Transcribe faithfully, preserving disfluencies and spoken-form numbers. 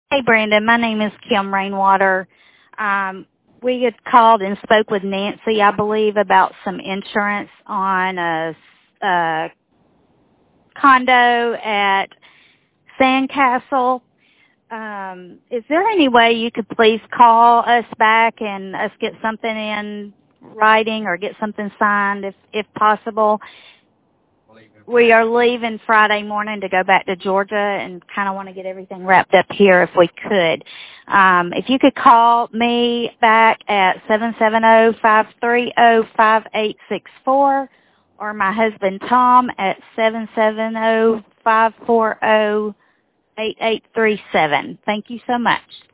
Hey, Brandon. My name is Kim Rainwater. Um, we had called and spoke with Nancy, I believe, about some insurance on a, a condo at Sandcastle. Um, is there any way you could please call us back and us get something in writing or get something signed if, if possible? We are leaving Friday morning to go back to Georgia and kind of want to get everything wrapped up here if we could. Um, if you could call me back at seven seven zero, five three zero, five eight six four or my husband Tom at seven seven zero, five four zero, eight eight three seven. Thank you so much.